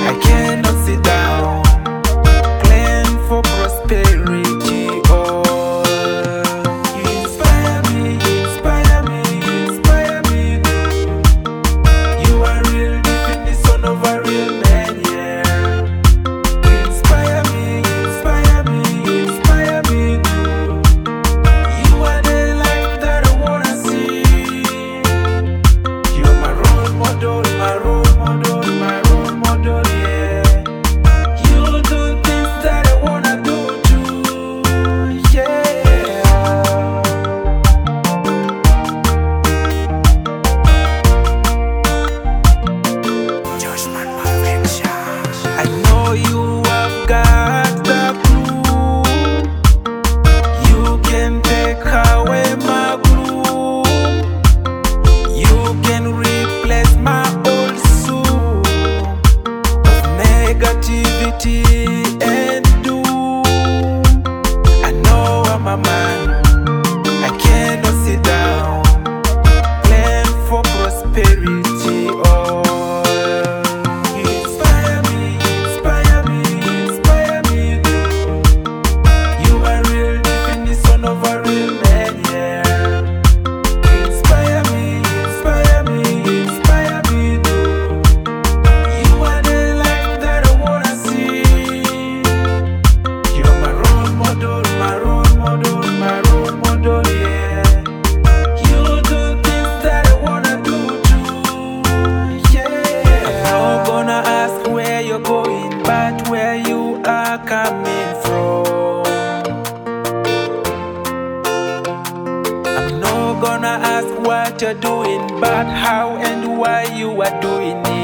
I cannot sit down, plan for prosperity. Oh, you inspire me, inspire me, inspire me. You are real definition of a real man, yeah. You inspire me, inspire me, inspire me. You are the light that I wanna see. You're my role model, my role model, my role model, yeah. You do things that I wanna do too, yeah. Judgment Perfection. I know you have got the clue. You can take away my glue. You can replace my old soul of negativity and doom. I know I'm a man, I cannot sit down, plan for prosperity. Oh, you inspire me, inspire me, inspire me. You are real definition of a real man, yeah. Inspire me, inspire me, inspire me. You are the light that I wanna see. You're my role model, my role model, my role model, yeah. You do things that I wanna do too, yeah. I'm not gonna ask where you're going, but where you are coming from. I'm not gonna ask what you're doing, but how and why you are doing it.